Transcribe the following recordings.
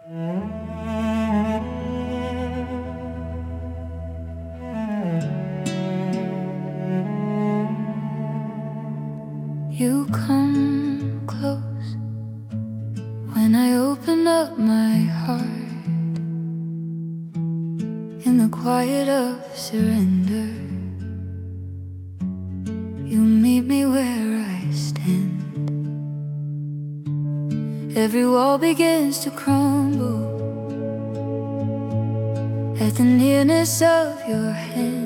You come close when I open up my heart. In the quiet of surrender, you meet me where I stand. Every wall begins to crumble at the nearness of your hand.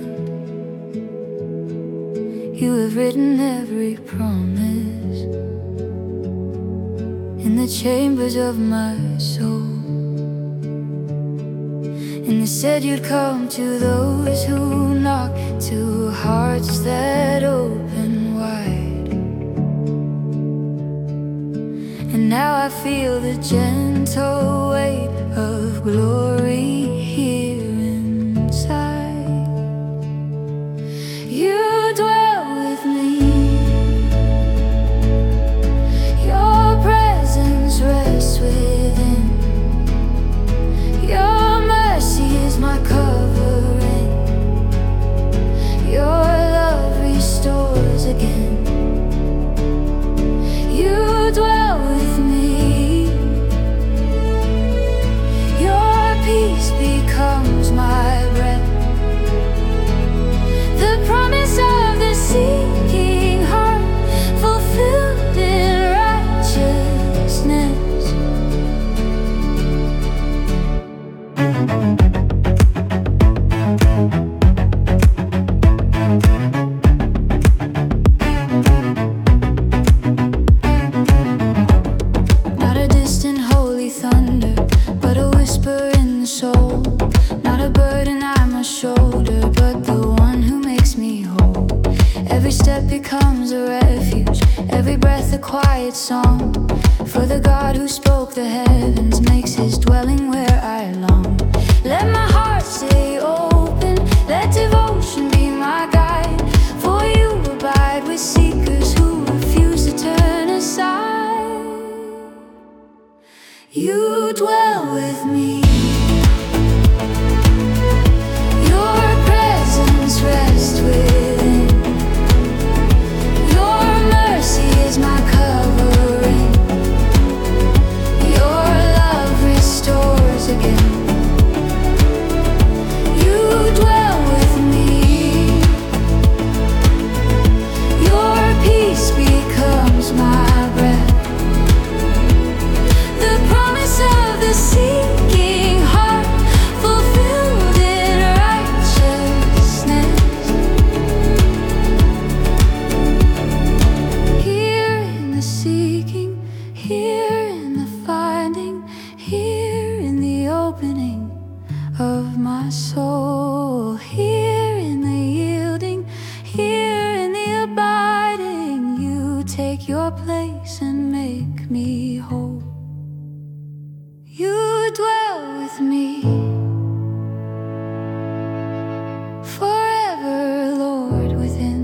You have written every promise in the chambers of my soul. And you said you'd come to those who knock, to hearts that open wide. And now I feel the gentle weight of glory here inside. You dwell with me, your presence rests within. Your mercy is my covering, your love restores again. You dwell with me, your peace becomes my breath. The promise of the seeking heart fulfilled in righteousness. Not a distant holy thunder, but a whisper in the soul. Not a burden I must shoulder, but the one who makes me whole. Every step becomes a refuge, every breath a quiet song. For the God who spoke the heavens makes his dwelling where I long. Let my heart stay open, let devotion be my guide. For you abide with seekers who refuse to turn aside. You dwell with me, your presence rests within. Your mercy is my covering, your love restores again. You dwell with me, your peace becomes my breath. The promise of the seeking heart fulfilled in righteousness. Here in the seeking, here in the finding, here in the opening of my soul. Here in the yielding, here in the abiding, you take your place and make me whole. You dwell with me forever, Lord, within.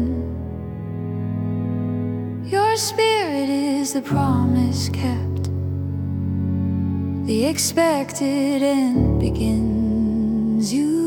Your spirit is the promise kept, the expected end begins. You